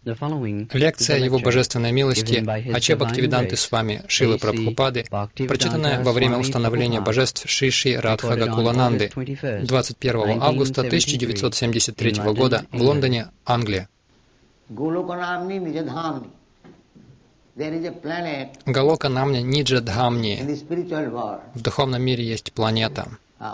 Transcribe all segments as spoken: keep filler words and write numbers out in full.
Лекция Его Божественной милости Аче Бхактивиданты Свами Шилы Прабхупады, прочитанная во время установления божеств Шри Шри Радха Гакулананды двадцать первого августа тысяча девятьсот семьдесят третьего года в Лондоне, Англия. Галока Намни Ниджа Дхамни. В духовном мире есть планета.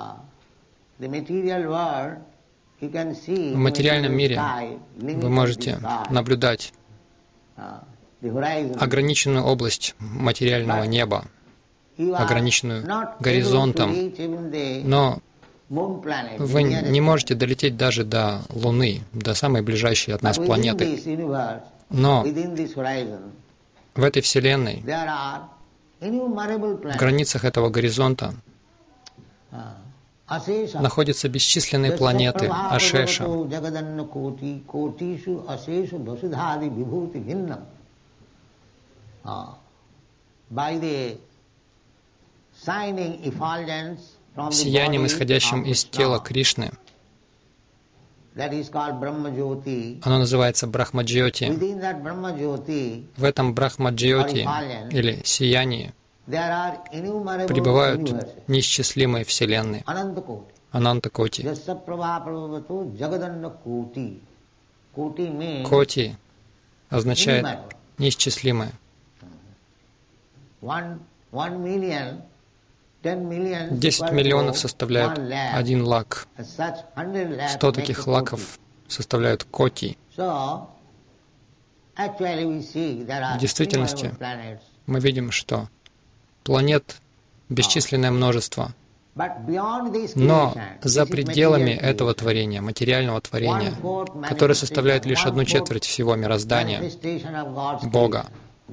В материальном мире вы можете наблюдать ограниченную область материального неба, ограниченную горизонтом, но вы не можете долететь даже до Луны, до самой ближайшей от нас планеты. Но в этой Вселенной, в границах этого горизонта, находятся бесчисленные планеты Ашеша. Сиянием, исходящим из тела Кришны, оно называется Брахмаджьоти. В этом Брахмаджьоти, или сиянии, пребывают неисчислимые вселенные. Ананта-коти. Коти означает неисчислимое. Десять миллионов составляют один лак. Сто таких лаков составляют коти. В действительности мы видим, что планет бесчисленное множество. Но за пределами этого творения, материального творения, которое составляет лишь одну четверть всего мироздания, Бога,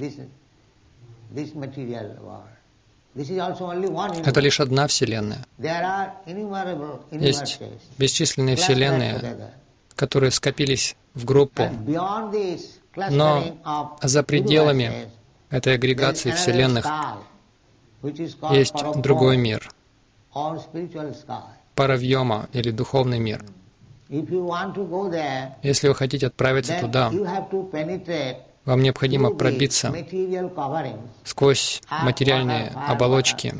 это лишь одна Вселенная. Есть бесчисленные Вселенные, которые скопились в группу, но за пределами этой агрегации Вселенных есть другой мир, паравьома или духовный мир. Если вы хотите отправиться туда, вам необходимо пробиться сквозь материальные оболочки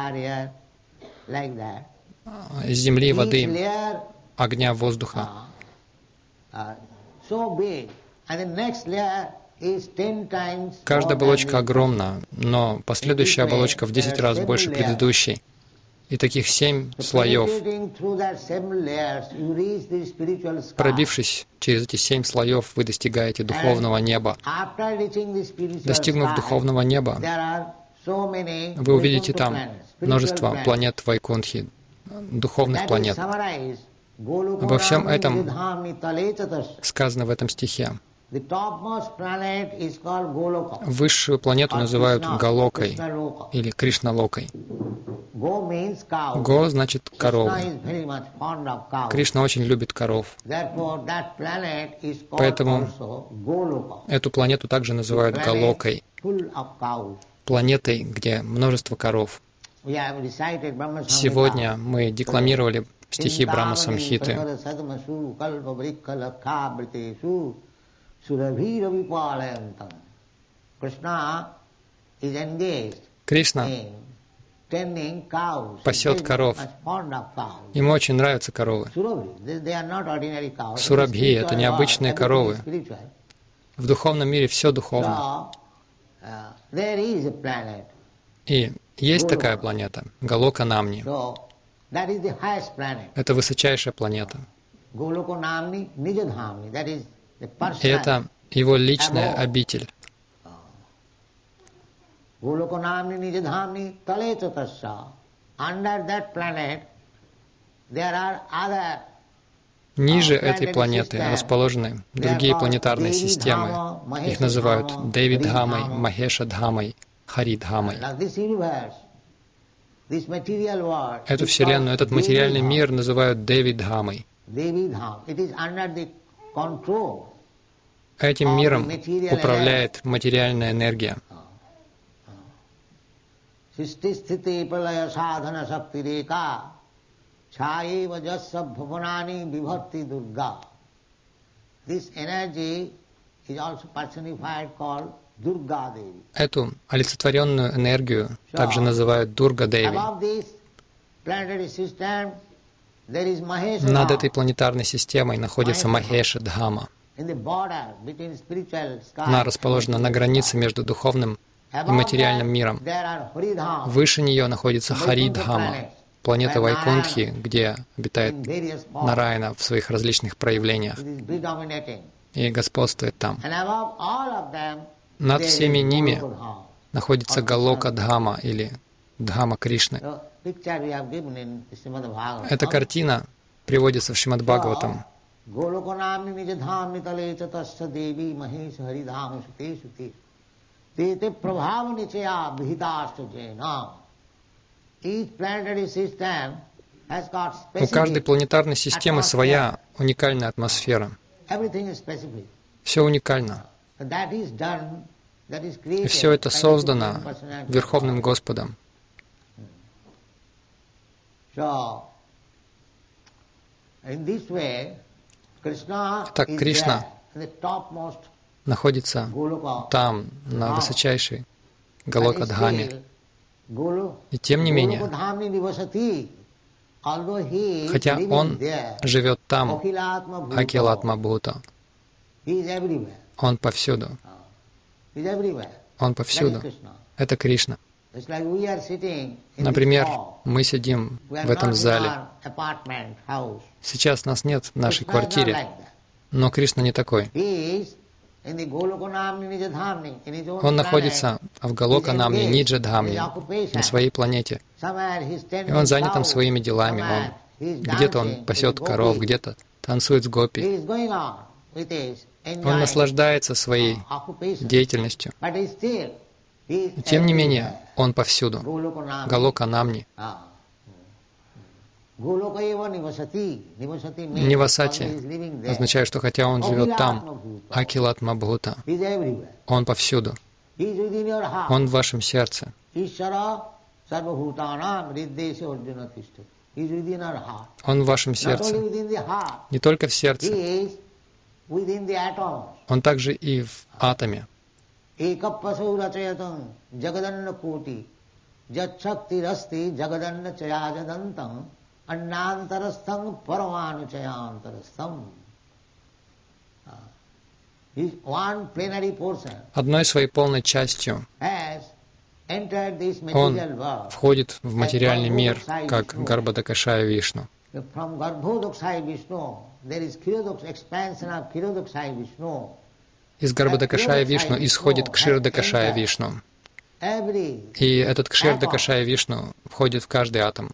земли, воды, огня, воздуха. Каждая оболочка огромна, но последующая оболочка в десять раз больше предыдущей. И таких семь слоев. Пробившись через эти семь слоев, вы достигаете духовного неба. Достигнув духовного неба, вы увидите там множество планет Вайкунтхи, духовных планет. Обо всем этом сказано в этом стихе. Высшую планету называют Галокой или Кришналокой. Го значит коровы. Кришна очень любит коров. Поэтому эту планету также называют Галокой, планетой, где множество коров. Сегодня мы декламировали стихи Брахма Самхиты. Кришна пасет коров. Ему очень нравятся коровы. Сурабхи — это необычные коровы. В духовном мире все духовно. И есть такая планета, Галока Намни. Это высочайшая планета. И это его личная обитель. Ниже этой планеты расположены другие планетарные системы. Их называют Деви-дхамой, Махеша-дхамой, Хари-дхамой. Эту Вселенную, этот материальный мир называют Деви-дхамой. Этим миром управляет материальная энергия. Эту олицетворенную энергию также называют Дурга-Деви. Над этой планетарной системой находится Махеша-Дхама. Она расположена на границе между духовным и материальным миром. Выше нее находится Хари-Дхама, планета Вайкунтхи, где обитает Нараяна в своих различных проявлениях и господствует там. Над всеми ними находится Галока-Дхама или Дхама Кришны. Эта картина приводится в Шримад-Бхагаватам. У каждой планетарной системы своя уникальная атмосфера. Все уникально. И все это создано Верховным Господом. Так Кришна находится там, на высочайшей Галока-Дхаме. И тем не менее, хотя Он живет там, Акилатма-Бхута, Он повсюду. Он повсюду. Это Кришна. Например, мы сидим в этом зале. Сейчас нас нет в нашей квартире, но Кришна не такой. Он находится в Галока-Намне, Ниджа-Дхамне, на своей планете. И он занят там своими делами. Он, где-то он пасет коров, где-то танцует с гопи. Он наслаждается своей деятельностью. Тем не менее, он повсюду. Галока-Намни. Нивасати означает, что хотя он живет там, Акилатма-Бхута, он повсюду. Он в вашем сердце. Он в вашем сердце. Не только в сердце. Он также и в атоме. Одной своей полной частью он входит в материальный мир, как Гарбхадакашая Вишну. Из Гарбхадакашая Вишну исходит Кширдакашая Вишну. И этот Кширдакашая Вишну входит в каждый атом.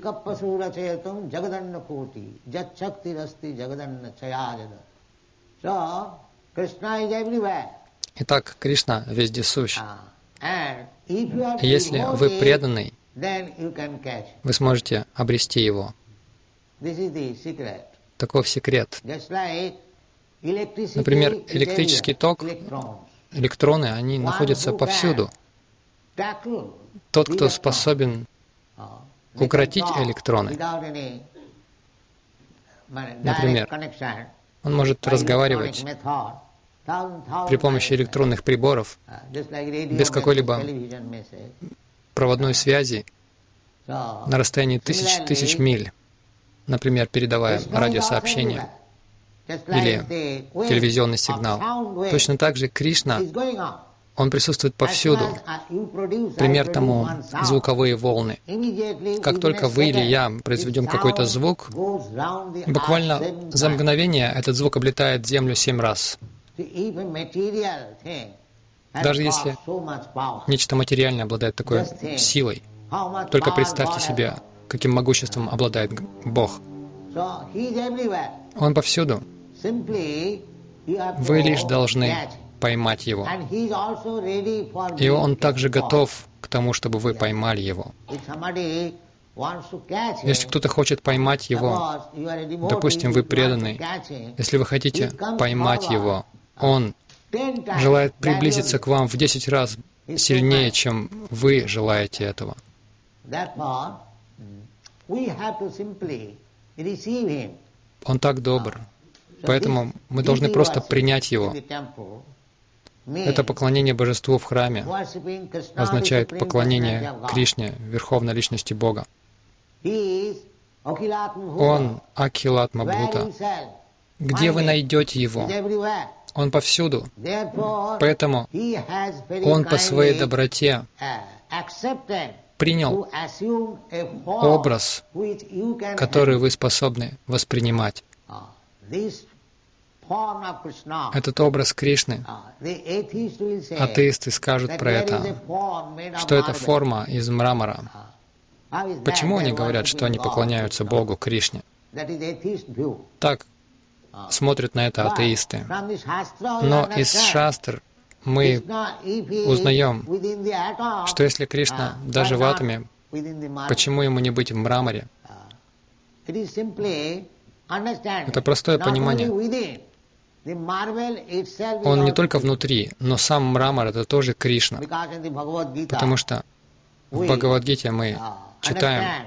Итак, Кришна везде сущ. Если вы преданный, вы сможете обрести Его. Таков секрет. Например, электрический ток, электроны, они находятся повсюду. Тот, кто способен укротить электроны, например, он может разговаривать при помощи электронных приборов, без какой-либо проводной связи, на расстоянии тысяч тысяч миль, например, передавая радиосообщение или телевизионный сигнал. Точно так же Кришна, Он присутствует повсюду. Пример тому — звуковые волны. Как только вы или я произведем какой-то звук, буквально за мгновение этот звук облетает Землю семь раз. Даже если нечто материальное обладает такой силой, только представьте себе, каким могуществом обладает Бог. Он повсюду. Вы лишь должны поймать Его. И Он также готов к тому, чтобы вы поймали Его. Если кто-то хочет поймать Его, допустим, вы преданный, если вы хотите поймать Его, Он желает приблизиться к вам в десять раз сильнее, чем вы желаете этого. Он так добр. Поэтому мы должны просто принять его. Это поклонение Божеству в храме означает поклонение Кришне, Верховной Личности Бога. Он Акхилатма Бхута. Где вы найдете Его? Он повсюду. Поэтому Он по своей доброте принял образ, который вы способны воспринимать. Этот образ Кришны. Атеисты скажут про это, что это форма из мрамора. Почему они говорят, что они поклоняются Богу, Кришне? Так смотрят на это атеисты. Но из шастр мы узнаем, что если Кришна даже в атоме, почему ему не быть в мраморе? Это простое понимание. Он не только внутри, но сам мрамор — это тоже Кришна. Потому что в Бхагавад-гите мы читаем,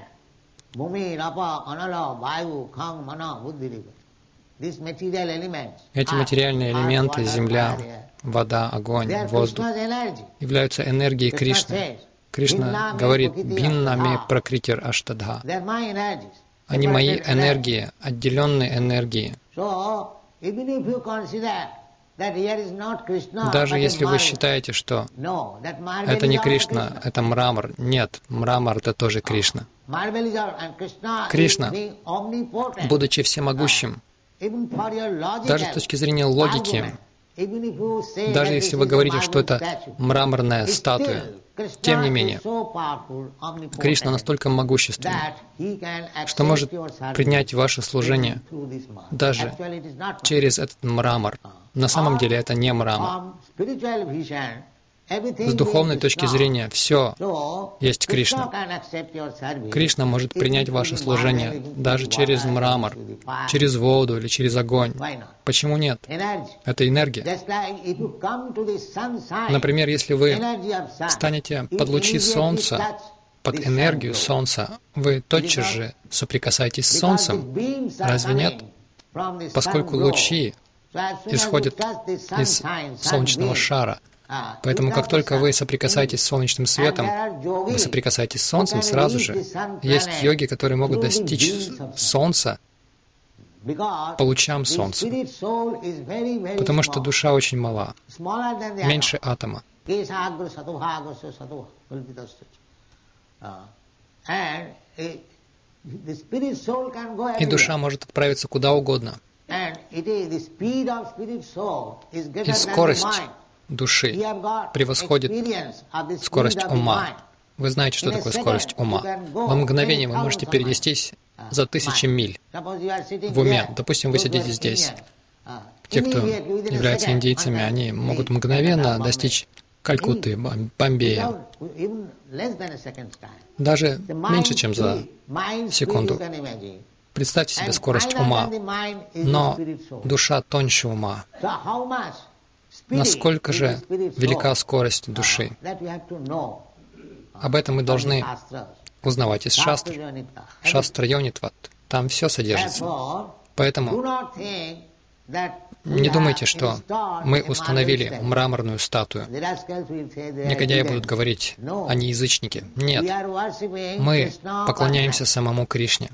эти материальные элементы — земля, вода, огонь, воздух — являются энергией Кришны. Кришна говорит: «Биннаме пракритир аштадха». Они мои энергии, отделенные энергии. Даже если вы считаете, что это не Кришна, это мрамор. Нет, мрамор — это тоже Кришна. Кришна, будучи всемогущим, даже с точки зрения логики, даже если вы говорите, что это мраморная статуя, тем не менее, Кришна настолько могущественный, что может принять ваше служение даже через этот мрамор. На самом деле это не мрамор. С духовной точки зрения все есть Кришна. Кришна может принять ваше служение даже через мрамор, через воду или через огонь. Почему нет? Это энергия. Например, если вы станете под лучи солнца, под энергию солнца, вы тотчас же соприкасаетесь с солнцем. Разве нет? Поскольку лучи исходят из солнечного шара. Поэтому, как только вы соприкасаетесь с солнечным светом, вы соприкасаетесь с солнцем сразу же. Есть йоги, которые могут достичь солнца по лучам солнца, потому что душа очень мала, меньше атома. И душа может отправиться куда угодно. И скорость души превосходит скорость ума. Вы знаете, что такое скорость ума. Во мгновение вы можете перенестись за тысячи миль в уме. Допустим, вы сидите здесь. Те, кто являются индийцами, они могут мгновенно достичь Калькутты, Бомбея. Даже меньше, чем за секунду. Представьте себе скорость ума. Но душа тоньше ума. Насколько же велика скорость души? Об этом мы должны узнавать из шастр. Шастра-йонитват. Там все содержится. Поэтому не думайте, что мы установили мраморную статую. Негодяи будут говорить: они язычники. Нет. Мы поклоняемся самому Кришне.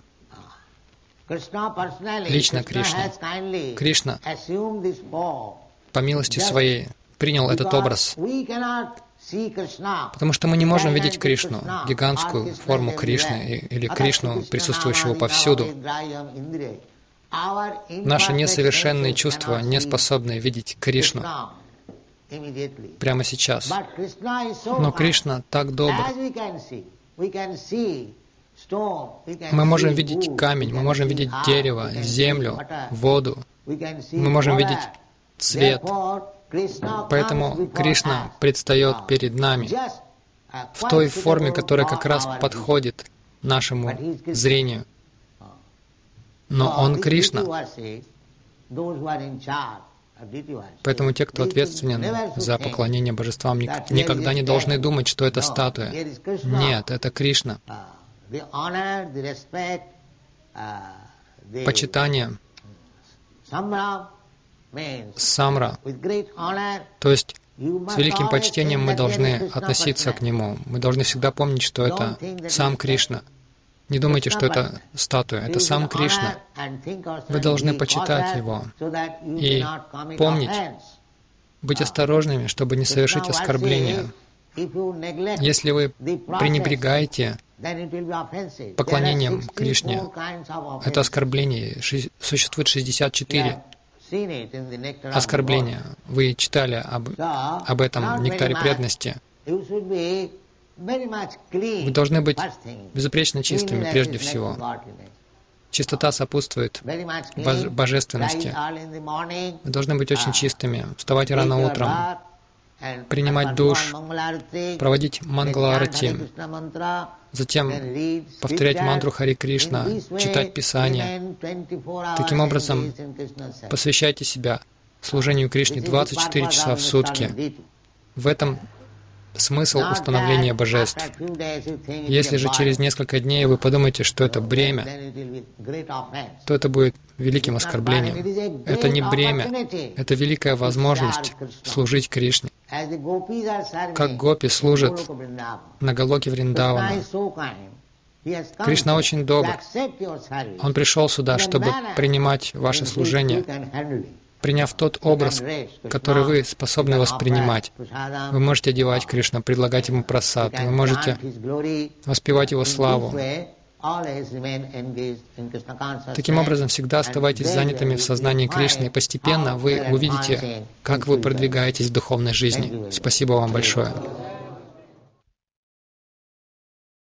Лично Кришне. Кришна по милости Своей принял этот образ, потому что мы не можем видеть Кришну, гигантскую форму Кришны или Кришну, присутствующего повсюду. Наши несовершенные чувства не способны видеть Кришну прямо сейчас. Но Кришна так добр. Мы можем видеть камень, мы можем видеть дерево, землю, воду. Мы можем видеть цвет. Поэтому Кришна предстает перед нами в той форме, которая как раз подходит нашему зрению. Но Он Кришна. Поэтому те, кто ответственен за поклонение божествам, никогда не должны думать, что это статуя. Нет, это Кришна. Почитание, самра, то есть с великим почтением мы должны относиться к Нему. Мы должны всегда помнить, что это сам Кришна. Не думайте, что это статуя. Это сам Кришна. Вы должны почитать Его и помнить, быть осторожными, чтобы не совершить оскорбления. Если вы пренебрегаете поклонением Кришне, это оскорбление. Существует шестьдесят четыре оскорбления. Вы читали об, об этом в «Нектаре преданности». Вы должны быть безупречно чистыми прежде всего. Чистота сопутствует боже- божественности. Вы должны быть очень чистыми, вставать рано утром, принимать душ, проводить мангала-арати, затем повторять мантру Хари Кришна, читать Писание. Таким образом, посвящайте себя служению Кришне двадцать четыре часа в сутки. В этом смысл установления божеств. Если же через несколько дней вы подумаете, что это бремя, то это будет великим оскорблением. Это не бремя, это великая возможность служить Кришне. Как гопи служат на Галоке Вриндавана. Кришна очень добр. Он пришел сюда, чтобы принимать ваше служение, приняв тот образ, который вы способны воспринимать. Вы можете одевать Кришну, предлагать Ему прасад, вы можете воспевать Его славу. Таким образом, всегда оставайтесь занятыми в сознании Кришны, и постепенно вы увидите, как вы продвигаетесь в духовной жизни. Спасибо вам большое.